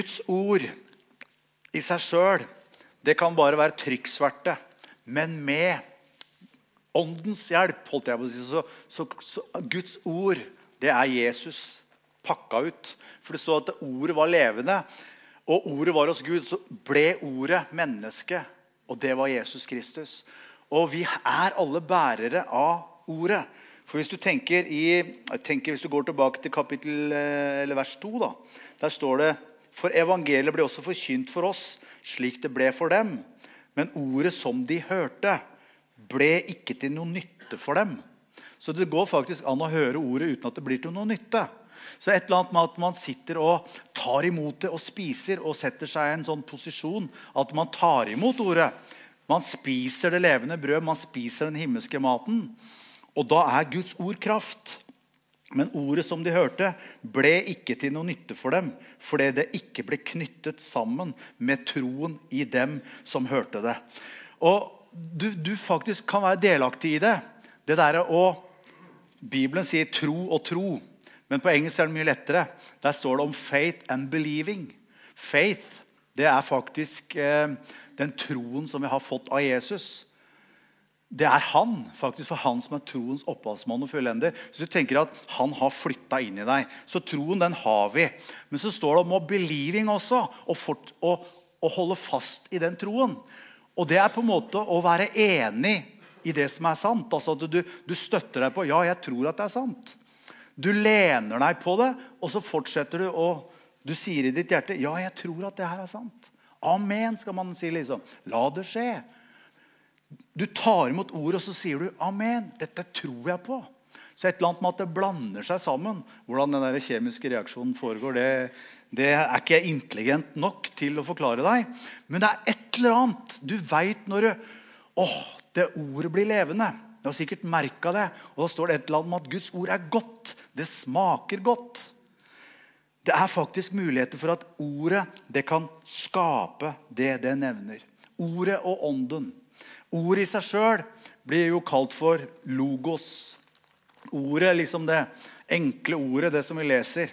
Guds ord i seg selv, det kan bare være trykksverte, men med åndens hjelp, holdt jeg på å si, så Guds ord, det er Jesus pakket ut. For det står at ordet var levende, og ordet var hos Gud, så ble ordet menneske, og det var Jesus Kristus. Og vi er alle bærere av ordet. For hvis du hvis du går tilbake til kapittel, eller vers 2 da, der står det, for evangeliet ble også forkynt for oss, slik det ble for dem. Men ordet som de hørte, ble ikke til noe nytte for dem. Så det går faktisk an å høre ordet uten at det blir til noe nytte. Så et eller annet med at man sitter og tar imot det og spiser og setter seg i en sånn posisjon at man tar imot ordet. Man spiser det levende brød, man spiser den himmelske maten, og da er Guds ord kraft. Men ordet som de hørte ble ikke til noe nytte for dem, fordi det ikke ble knyttet sammen med troen i dem som hørte det. Og du faktisk kan være delaktig i det. Det der Bibelen sier tro og tro, men på engelsk er det mye lettere. Der står det om faith and believing. Faith, det er faktisk den troen som vi har fått av Jesus. Det er han, faktisk for han som er troens opphavsmann og fullender. Så du tenker at han har flyttet inn i deg. Så troen, den har vi. Men så står det om believing også, og holde fast i den troen. Og det er på en måte å være enig i det som er sant. Altså at du støtter deg på, ja, jeg tror at det er sant. Du lener deg på det, og så fortsetter du, og du sier i ditt hjerte, ja, jeg tror at det her er sant. Amen, skal man si liksom. La det skje. Du tar imot ordet, og så sier du, amen, dette tror jeg på. Så et eller annet med at det blander seg sammen. Hvordan den der kjemiske reaksjonen foregår, det er ikke jeg intelligent nok til å forklare deg. Men det er et eller annet. Du vet når det ordet blir levende. Du har sikkert merket det. Og da står det et eller annet om at Guds ord er godt. Det smaker godt. Det er faktisk muligheter for at ordet, det kan skape det nevner. Ordet og ånden. Ordet i seg selv blir jo kalt for logos. Ordet, liksom det enkle ordet, det som vi leser.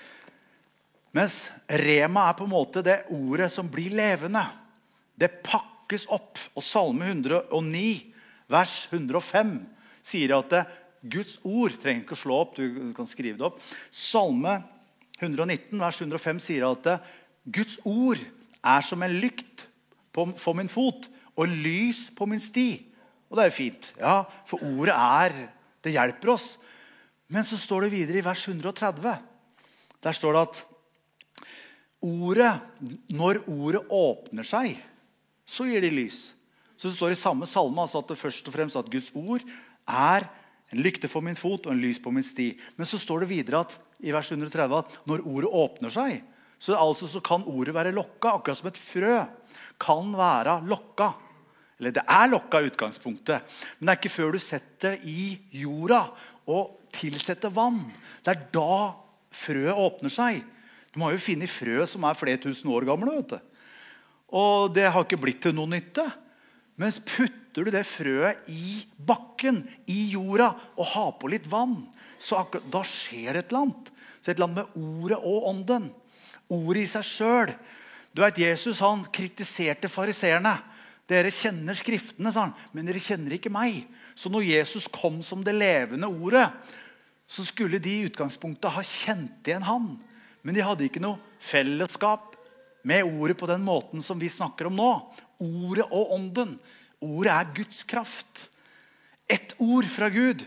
Mens rema er på en måte det ordet som blir levende. Det pakkes opp. Og Salme 109, vers 105, sier at Guds ord, trenger ikke å slå opp, du kan skrive det opp. Salme 119, vers 105, sier at Guds ord er som en lykt for min fot, og lys på min sti. Og det er fint. Ja, for ordet det hjelper oss. Men så står det videre i vers 130. Der står det at når ordet åpner seg, så gir det lys. Så det står i samme salme altså at det først og fremst at Guds ord er en lykte for min fot og en lys på min sti. Men så står det videre at, i vers 130 at når ordet åpner seg, så kan ordet være lokka, akkurat som et frø kan være lokka. Eller det er lokka i utgangspunktet, men det er ikke før du setter det i jorda og tilsetter vann. Det er da frøet åpner seg. Du må jo finne frø som er flere tusen år gamle, vet du. Og det har ikke blitt til noe nytte. Mens putter du det frøet i bakken, i jorda, og har på litt vann, så da skjer det et eller annet. Så et eller annet med ordet og ånden. Ordet i seg selv. Du vet, Jesus han kritiserte fariserene. Dere kjenner skriftene, sa han, men dere kjenner ikke meg. Så når Jesus kom som det levende ordet, så skulle de i utgangspunktet ha kjent igjen han. Men de hadde ikke noe fellesskap med ordet på den måten som vi snakker om nå. Ordet og ånden. Ordet er Guds kraft. Et ord fra Gud,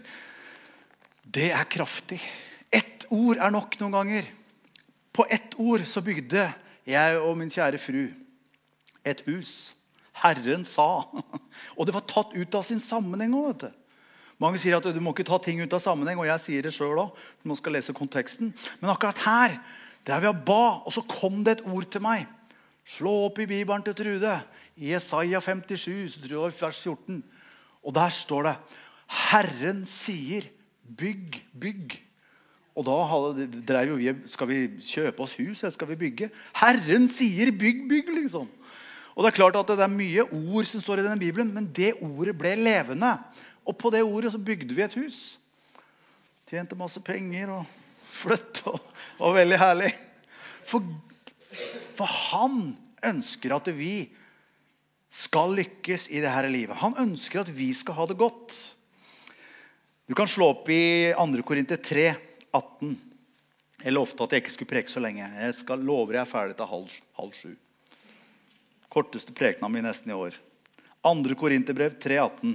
det er kraftig. Et ord er nok noen ganger. På ett ord så bygde jeg og min kjære fru et hus. Herren sa. Og det var tatt ut av sin sammenheng også, vet du. Mange sier at du må ikke ta ting ut av sammenheng, og jeg sier det selv også, når man skal lese konteksten. Men akkurat her, der vi har ba, og så kom det et ord til meg. Slå opp i Bibelen til Trude. I Jesaja 57, så tror jeg vers 14. Og der står det, Herren sier, bygg, bygg. Og da drev jo vi, skal vi kjøpe oss hus, eller skal vi bygge? Herren sier, bygg, bygg, liksom. Og det er klart at det er mye ord som står i denne Bibelen, men det ordet ble levende. Og på det ordet så bygde vi et hus. Tjente masse penger og flytt, og veldig herlig. For han ønsker at vi skal lykkes i det her livet. Han ønsker at vi skal ha det godt. Du kan slå opp i 2. Korinter 3, 18. Jeg lovte at jeg ikke skulle preke så lenge. Jeg skal love jeg er ferdig til halv 7. Korteste prekenen min nesten i år. 2. Korinterbrev 3, 18.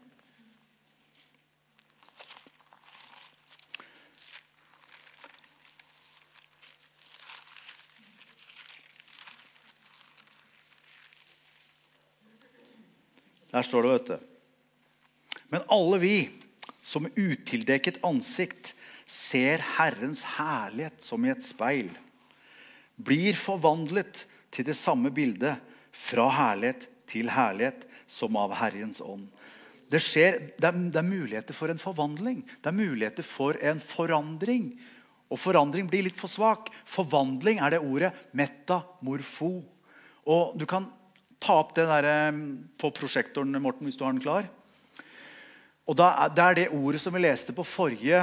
Der står det, vet du. Men alle vi som med utildekket ansikt ser Herrens herlighet som i et speil, blir forvandlet til det samme bildet fra herlighet til herlighet som av Herrens ånd. Det er muligheter for en forvandling. Det er muligheter for en forandring. Og forandring blir litt for svak. Forvandling er det ordet metamorfo. Og du kan ta opp det der på prosjektoren, Morten, hvis du har den klar. Og det er det ordet som vi leste på forrige,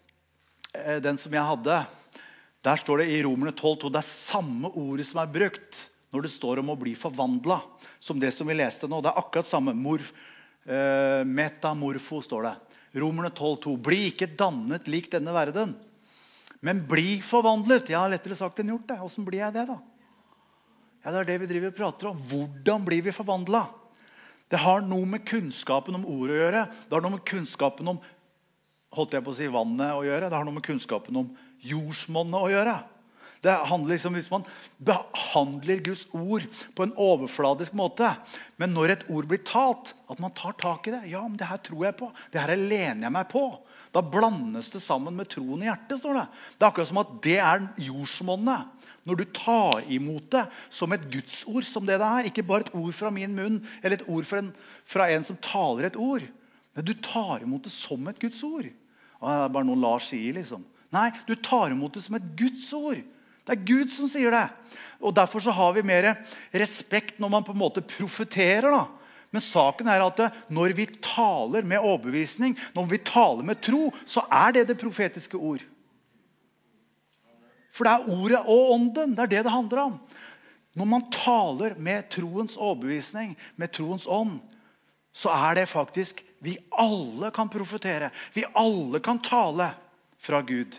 den som jeg hadde. Der står det i Romerne 12, det er samme ordet som er brukt når det står om å bli forvandlet, som det som vi leste nå. Det er akkurat samme. Metamorfo står det. Romerne 12, bli ikke dannet lik denne verden, men bli forvandlet. Jeg har lettere sagt enn gjort det. Hvordan blir jeg det da? Ja, det er det vi driver og prater om. Hvordan blir vi forvandlet? Det har noe med kunnskapen om ordet å gjøre. Det har noe med kunnskapen om, holdt jeg på å si, vannet å gjøre. Det har noe med kunnskapen om jordsmonnet å gjøre. Det handler liksom, hvis man behandler Guds ord på en overfladisk måte, men når et ord blir talt, at man tar tak i det. Ja, men det her tror jeg på. Det her lener jeg meg på. Da blandes det sammen med troen i hjertet, står det. Det er akkurat som at det er jordsmonnet. Når du tar imot det som et Gudsord, som det er, ikke bare et ord fra min munn, eller et ord fra en som taler et ord, men du tar imot det som et Gudsord. Og det er bare noe Lars sier, liksom. Nei, du tar imot det som et Gudsord. Det er Gud som sier det. Og derfor så har vi mer respekt når man på en måte profeterer, da. Men saken er at når vi taler med overbevisning, når vi taler med tro, så er det profetiske ord. For det er ordet og ånden, det er det handler om. Når man taler med troens overbevisning, med troens ånd, så er det faktisk, vi alle kan profetere. Vi alle kan tale fra Gud.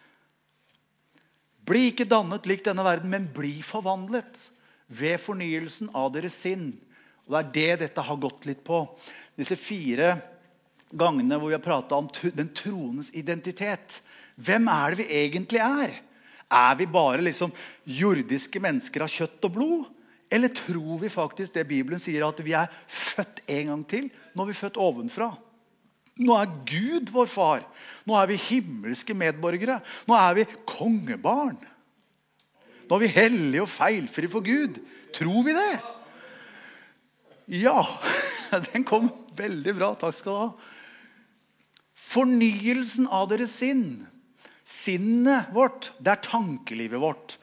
Bli ikke dannet lik denne verden, men bli forvandlet ved fornyelsen av deres sinn. Og det er det dette har gått litt på. Disse 4 gangene hvor vi har pratet om den troens identitet. Hvem er det vi egentlig er? Er vi bare liksom jordiske mennesker av kjøtt og blod? Eller tror vi faktisk det Bibelen sier, at vi er født en gang til når vi er født ovenfra? Nå er Gud vår far. Nå er vi himmelske medborgere. Nå er vi kongebarn. Nå er vi hellige og feilfri for Gud. Tror vi det? Ja, den kom veldig bra. Takk skal du ha. Fornyelsen av deres sinn. Sinnet vårt, det er tankelivet vårt.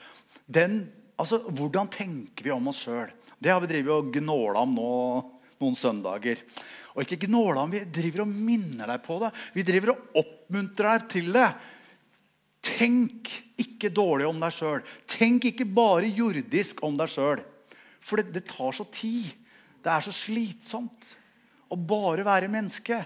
Hvordan tenker vi om oss selv? Det har vi drivet og gnålet om nå noen søndager. Og ikke gnålet om, vi driver og minner deg på det. Vi driver og oppmuntrer deg til det. Tenk ikke dårlig om deg selv. Tenk ikke bare jordisk om deg selv. For det tar så tid. Det er så slitsomt å bare være menneske.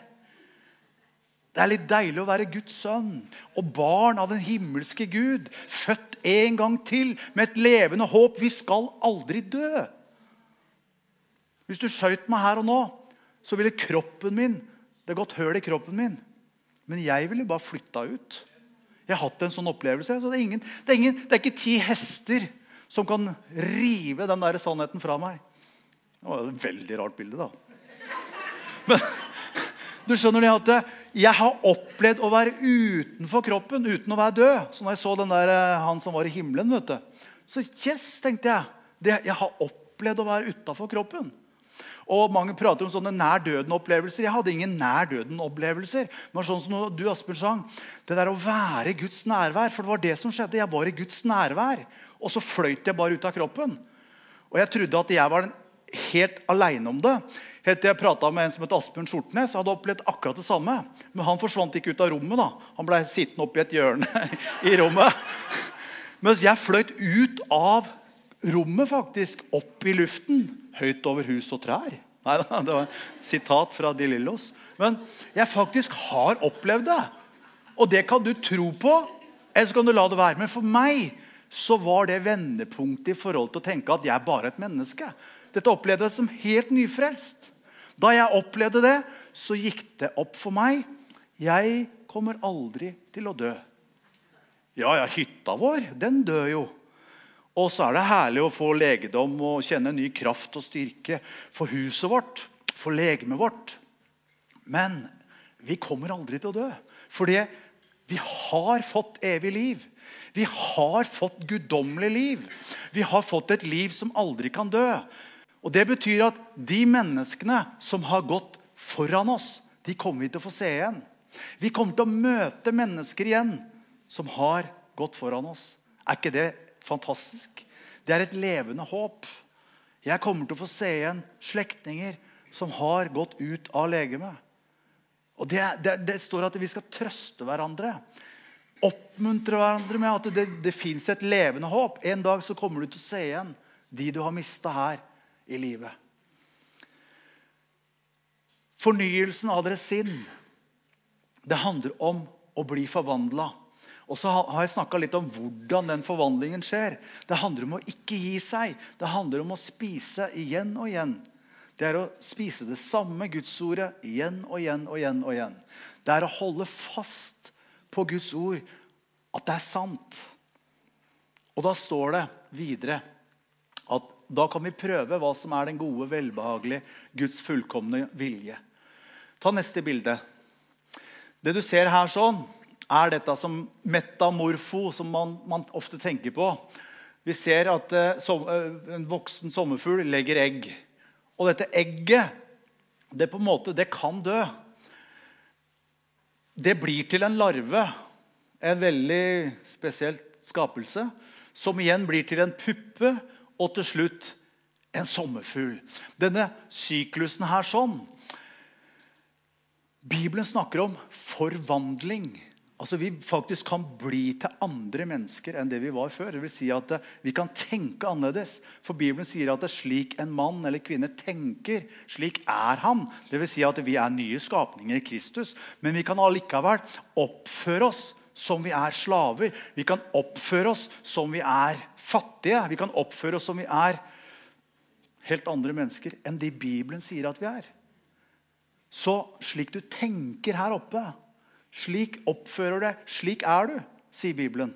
Det er litt deilig å være Guds sønn og barn av den himmelske Gud, født en gang til med et levende håp. Vi skal aldri dø. Hvis du skjøt meg her og nå, så ville kroppen min, det har gått høl i kroppen min, men jeg ville bare flytta ut. Jeg har hatt en sånn opplevelse, så det er ikke 10 hester som kan rive den der sannheten fra meg. Det var et veldig rart bilde da. Men du skjønner det at jeg har opplevd å være utenfor kroppen, uten å være død. Så når jeg så den der, han som var i himmelen, vet du. Så yes, tenkte jeg. Jeg har opplevd å være utenfor kroppen. Og mange prater om sånne nær-døden-opplevelser. Jeg hadde ingen nær-døden-opplevelser. Men sånn som du, Asbjørn, sang, det der å være i Guds nærvær, for det var det som skjedde. Jeg var i Guds nærvær, og så fløyt jeg bare ut av kroppen. Og jeg trodde at jeg var den helt alene om det. Helt til jeg pratet med en som heter Asbjørn Sortnes, hadde opplevd akkurat det samme. Men han forsvant ikke ut av rommet da. Han ble sittende oppe i et hjørne i rommet. Mens jeg fløyt ut av rommet faktisk opp i luften, høyt over hus og trær. Neida, det var et sitat fra De Lillos. Men jeg faktisk har opplevd det. Og det kan du tro på, eller så kan du la det være. Men for meg så var det vendepunktet i forhold til å tenke at jeg bare er et menneske. Dette opplevde jeg som helt nyfrelst. Da jeg opplevde det, så gikk det opp for meg. Jeg kommer aldri til å dø. Ja, hytta vår, den dør jo. Og så det herlig å få legedom og kjenne ny kraft og styrke for huset vårt, for legemet vårt. Men vi kommer aldri til å dø, fordi vi har fått evig liv. Vi har fått guddommelig liv. Vi har fått et liv som aldri kan dø. Og det betyr at de menneskene som har gått foran oss, de kommer vi til å få se igjen. Vi kommer til å møte mennesker igjen som har gått foran oss. Ikke det fantastisk? Det et levende håp. Jeg kommer til å få se igjen slektninger som har gått ut av legemet. Og det står at vi skal trøste hverandre. Oppmuntre hverandre med at det finnes et levende håp. En dag så kommer du til å se igjen de du har mistet her i livet. Fornyelsen av deres sinn, det handler om å bli forvandlet. Og så har jeg snakket litt om hvordan den forvandlingen skjer. Det handler om å ikke gi seg. Det handler om å spise igjen og igjen. Det å spise det samme Gudsordet igjen og igjen og igjen og igjen. Det å holde fast på Guds ord, at det sant. Og da står det videre at da kan vi prøve hva som den gode, velbehagelige, Guds fullkomne vilje. Ta neste bilde. Det du ser her sånn, dette som metamorfo, som man ofte tenker på. Vi ser at en voksen sommerfugl legger egg. Og dette egget, det på en måte, det kan dø. Det blir til en larve, en veldig spesielt skapelse, som igjen blir til en puppe, og til slutt en sommerfugl. Denne syklusen her sånn, Bibelen snakker om forvandling. Altså vi faktisk kan bli til andre mennesker enn det vi var før. Det vil si at vi kan tenke annerledes. For Bibelen sier at slik en mann eller kvinne tenker, slik han. Det vil si at vi nye skapninger i Kristus. Men vi kan allikevel oppføre oss som vi slaver. Vi kan oppføre oss som vi fattige. Vi kan oppføre oss som vi helt andre mennesker enn det Bibelen sier at vi Så slik du tenker her oppe, slik oppfører det, slik du, sier Bibelen.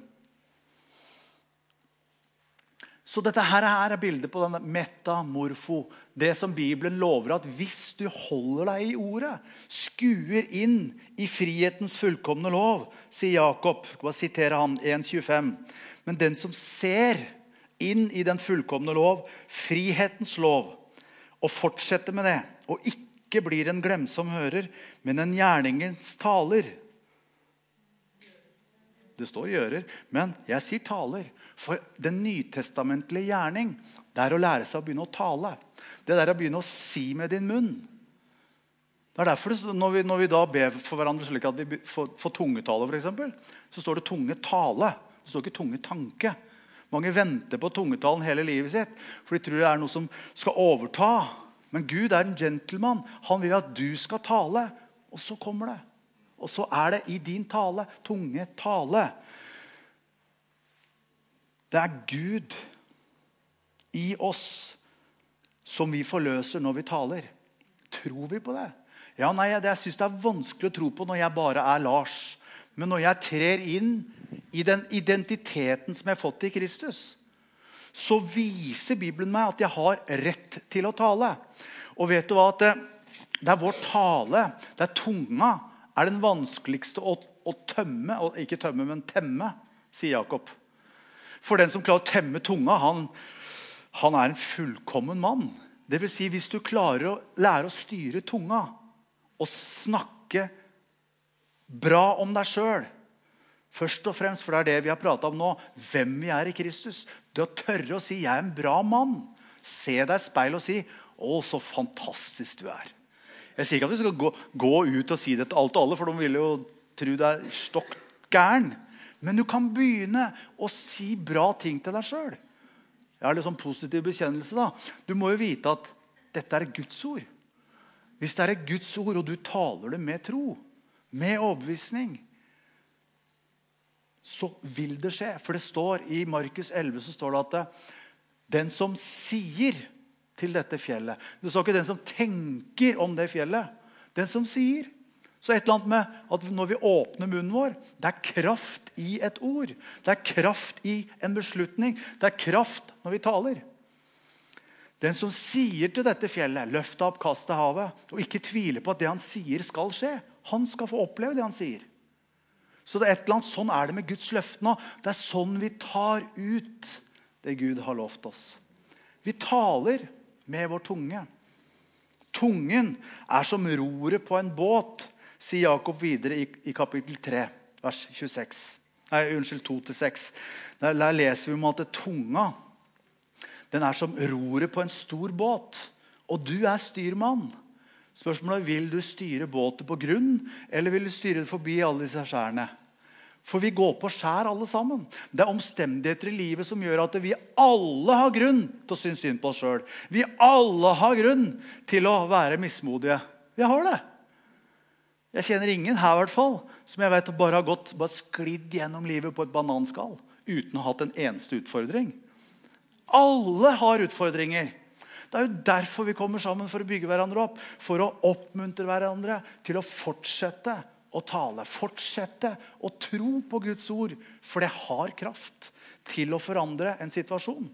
Så dette her bildet på denne metamorfo. Det som Bibelen lover at hvis du holder deg i ordet, skuer inn i frihetens fullkomne lov, sier Jakob. Hva siterer han? 1,25. Men den som ser inn i den fullkomne lov, frihetens lov, og fortsetter med det, og ikke blir en glemsom hører, men en gjerningens taler. Det står gjører, men jeg sier taler. For den nytestamentlige gjerning, det å lære seg å begynne å tale. Det å begynne å si med din munn. Det derfor når vi da ber for hverandre slik at vi får tungetale for eksempel, så står det tunge tale. Det står ikke tunge tanke. Mange venter på tungetalen hele livet sitt, for de tror det noe som skal overta. Men Gud en gentleman. Han vil at du skal tale, og så kommer det. Og så det i din tale, tunge tale. Det Gud i oss som vi forløser når vi taler. Tror vi på det? Ja, nei, jeg synes det vanskelig å tro på når jeg bare Lars. Men når jeg trer inn i den identiteten som jeg har fått i Kristus, så viser Bibelen meg at jeg har rett til å tale. Og vet du hva? At det vår tale, det tunga, den vanskeligste å tømme, og ikke tømme, men temme, sier Jakob. For den som klarer å temme tunga, han en fullkommen mann. Det vil si, hvis du klarer å lære å styre tunga, og snakke bra om deg selv, først og fremst, for det vi har pratet om nå, hvem vi i Kristus. Du har tørre å si, jeg en bra mann. Se deg i speil og si, å, så fantastisk du Jeg sier ikke at vi skal gå ut og si det til alt og alle, for de vil jo tro det stokk gæren. Men du kan begynne å si bra ting til deg selv. Jeg har litt sånn positiv bekjennelse da. Du må jo vite at dette er Guds ord. Hvis det er Guds ord, og du taler det med tro, med overbevisning, så vil det skje. For det står i Markus 11, så står det at den som sier til dette fjellet, det står ikke den som tenker om det fjellet, den som sier. Så et eller annet med at når vi åpner munnen vår, det er kraft i et ord. Det er kraft i en beslutning. Det er kraft når vi taler. Den som sier til dette fjellet, løft deg opp, kast deg i havet, og ikke tviler på at det han sier skal skje, han skal få oppleve det han sier. Så det er et eller annet, sånn er det med Guds løfte nå. Det er sånn vi tar ut det Gud har lovt oss. Vi taler med vår tunge. Tungen er som roret på en båt, sier Jakob videre i kapittel 3, vers 2-6. Der leser vi om at tunga, den er som roret på en stor båt, og du er styrmann. Spørsmålet er, vil du styre båten på grunn, eller vil du styre det forbi alle disse skjærene? For vi går på skjær alle sammen. Det er omstendigheter i livet som gjør at vi alle har grunn til å synes synd på oss selv. Vi alle har grunn til å være mismodige. Vi har det. Jeg kjenner ingen her i hvert fall, som jeg vet bare har sklidd gjennom livet på et bananskall, uten å ha hatt en eneste utfordring. Alle har utfordringer. Det er jo derfor vi kommer sammen for å bygge hverandre opp, for å oppmuntre hverandre til å fortsette å tale, fortsette å tro på Guds ord, for det har kraft til å forandre en situasjon.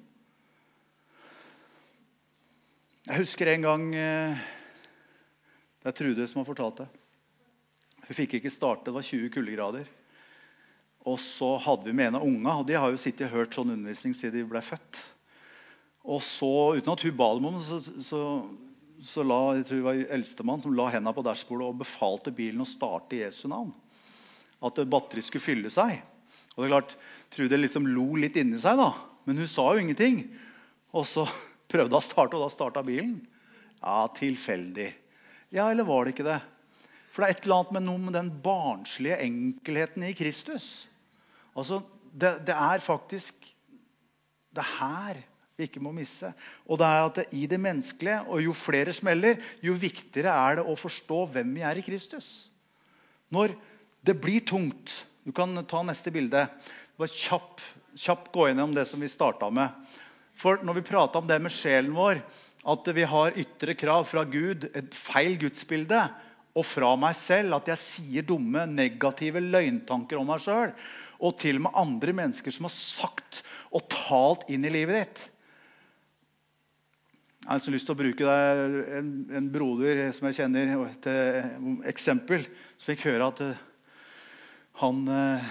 Jeg husker en gang, det er Trude som har fortalt det. Hun fikk ikke starte, det var 20 kuldegrader. Og så hadde vi med en av unga, og de har jo sittet og hørt sånn undervisning siden de ble født. Og så, uten at hun ba dem om det, så la, jeg tror det var eldstemann som la hendene på dashbordet og befalte bilen å starte i Jesu navn. At batteri skulle fylle seg. Og det er klart, Trude liksom lo litt inni seg da, men hun sa jo ingenting. Og så prøvde hun å starte, og da startet bilen. Ja, tilfeldig. Ja, eller var det ikke det? For det er et eller annet med noe med den barnslige enkelheten i Kristus. Altså, det er faktisk det her vi ikke må misse. Og det er at det, i det menneskelige, og jo flere smeller, jo viktigere er det å forstå hvem vi er i Kristus. Når det blir tungt, du kan ta neste bilde, bare kjapt gå gjennom det som vi startet med. For når vi prater om det med sjelen vår, at vi har ytre krav fra Gud, et feil gudsbilde, og fra meg selv, at jeg sier dumme, negative løgntanker om meg selv, og til og med andre mennesker som har sagt og talt inn i livet ditt. Jeg har så lyst til å bruke en broder som jeg kjenner til eksempel, så fikk høre at han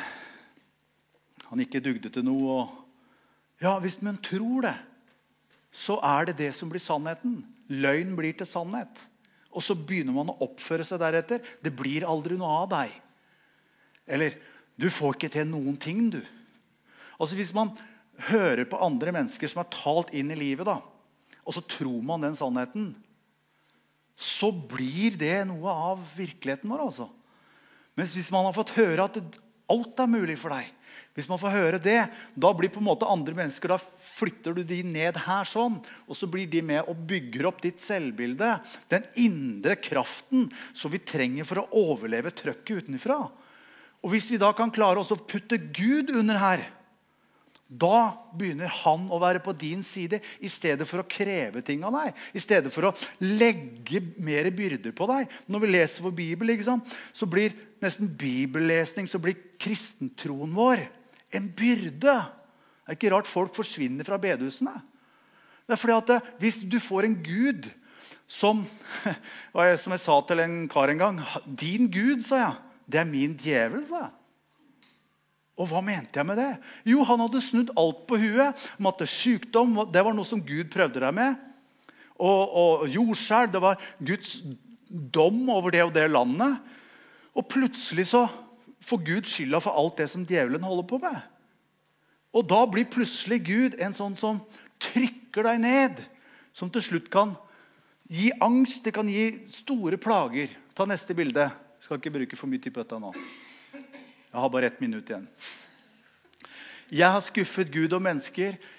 ikke dugde til noe. Og ja, hvis man tror det, så er det det som blir sannheten. Løgn blir til sannhet. Og så begynner man å oppføre seg deretter. Det blir aldri noe av deg. Eller, du får ikke til noen ting, du. Altså hvis man hører på andre mennesker som har talt inn i livet da, og så tror man den sannheten, så blir det noe av virkeligheten vår altså. Mens hvis man har fått høre at alt er mulig for deg, hvis man får høre det, da blir på en måte andre mennesker, da flytter du de ned her sånn, og så blir de med og bygger opp ditt selvbilde, den indre kraften som vi trenger for å overleve trøkket utenfra. Og hvis vi da kan klare oss å putte Gud under her, da begynner han å være på din side i stedet for å kreve ting av deg, i stedet for å legge mer byrder på deg. Når vi leser vår Bibel, så blir nesten bibellesning, så blir kristentroen vår en byrde. Det er ikke rart folk forsvinner fra bedehusene. Det er fordi at hvis du får en Gud som jeg sa til en kar en gang, din Gud, sa jeg, det er min djevel, sa jeg. Og hva mente jeg med det? Jo, han hadde snudd alt på huet, om at sykdom, det var noe som Gud prøvde deg med. Og jordskjelv, det var Guds dom over det og det landet. Og plutselig så får Gud skylda for alt det som djevelen holder på med. Og da blir plutselig Gud en sånn som trykker deg ned, som til slutt kan gi angst, det kan gi store plager. Ta neste bilde. Jeg skal ikke bruke for mye tid på dette nå. Jeg har bare 1 minutt igjen. Jeg har skuffet Gud og mennesker.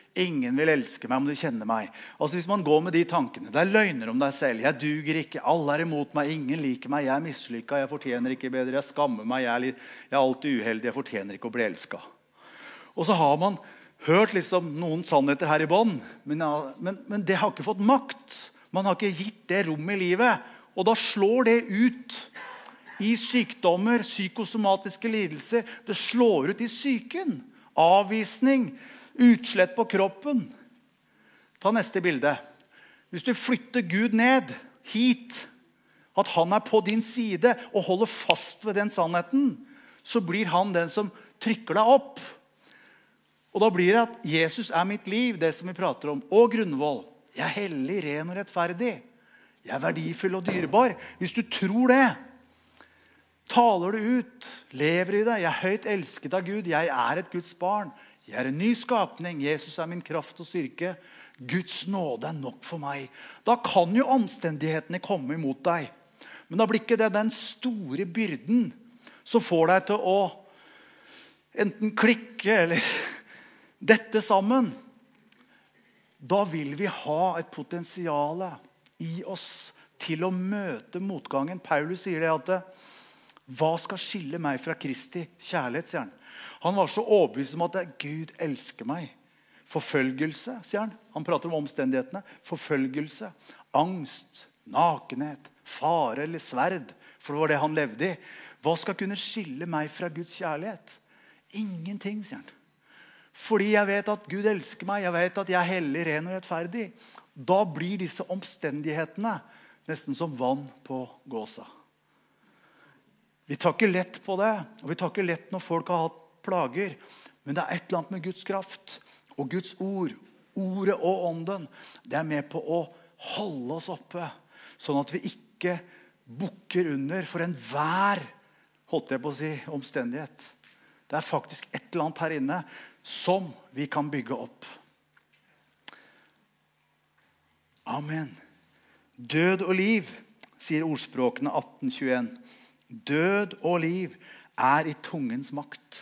Ingen vil elske meg om du kjenner meg. Altså hvis man går med de tankene, det er løgner om deg selv. Jeg duger ikke, alle er imot meg, ingen liker meg, jeg er mislykket, jeg fortjener ikke bedre, jeg skammer meg, jeg er alltid uheldig, jeg fortjener ikke å bli elsket. Og så har man hørt liksom noen sannheter her i bånd, men det har ikke fått makt. Man har ikke gitt det rom i livet, og da slår det ut i sykdommer, psykosomatiske lidelser. Det slår ut i psyken. Avvisning, utslett på kroppen. Ta neste bilde. Hvis du flytter Gud ned hit, at han er på din side og holder fast ved den sannheten, så blir han den som trykker deg opp. Og da blir det at Jesus er mitt liv, det som vi prater om, og grunnvoll. Jeg er hellig, ren og rettferdig. Jeg er verdifull og dyrebar. Hvis du tror det, taler du ut, lever i det. Jeg er høyt elsket av Gud. Jeg er et Guds barn. Jeg er en ny skapning. Jesus er min kraft og styrke. Guds nåde er nok for meg. Da kan jo omstendighetene komme imot deg. Men da blir ikke det den store byrden som får deg til å enten klikke eller dette sammen. Da vil vi ha et potensial i oss til å møte motgangen. Paulus sier det at hva skal skille meg fra Kristi kjærlighet, sier han. Han var så overbevist om at Gud elsker meg. Forfølgelse, sier han. Han prater om omstendighetene. Forfølgelse, angst, nakenhet, fare eller sverd. For det var det han levde i. Hva skal kunne skille meg fra Guds kjærlighet? Ingenting, sier han. Fordi jeg vet at Gud elsker meg. Jeg vet at jeg er hellig, ren og rettferdig. Da blir disse omstendighetene nesten som vann på gåsa. Vi tar ikke lett på det, og vi tar ikke lett når folk har hatt plager. Men det er et eller annet med Guds kraft og Guds ord, ordet og ånden. Det er med på å holde oss oppe, sånn at vi ikke bukker under for enhver, holdt jeg på å si, omstendighet. Det er faktisk et eller annet her inne som vi kan bygge opp. Amen. Død og liv, sier ordspråkene 18:21. Død og liv er i tungens makt.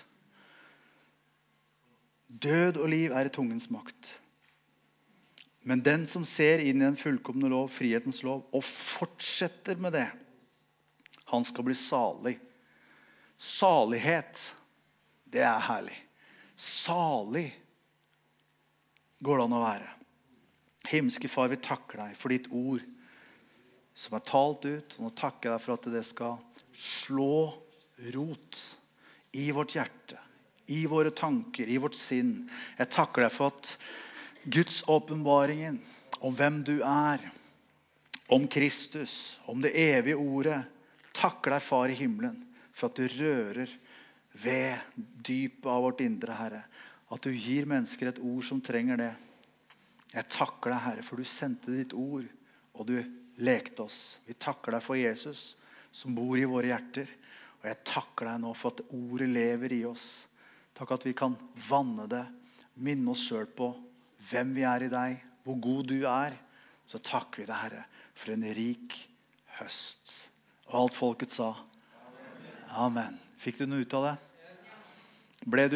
Død og liv er i tungens makt. Men den som ser inn i den fullkomne lov, frihetens lov, og fortsetter med det, han skal bli salig. Salighet, det er herlig. Salig går det an å være. Himmelske Far, vi takker deg for ditt ord som er talt ut. Og nå takker jeg deg for at det skal slå rot i vårt hjerte, i våre tanker, i vårt sinn. Jeg takker deg for at Guds åpenbaringen om hvem du er, om Kristus, om det evige ordet, takker deg, Far i himmelen, for at du rører ved dypet av vårt indre, Herre. At du gir mennesker et ord som trenger det. Jeg takker deg, Herre, for du sendte ditt ord, og du lekte oss. Vi takker deg for Jesus, som bor i våre hjerter. Og jeg takker deg nå for at ordet lever i oss. Takk at vi kan vanne det, minne oss selv på hvem vi er i deg, hvor god du er. Så takker vi deg, Herre, for en rik høst. Og alt folket sa, Amen. Fikk du noe ut av det? Ble du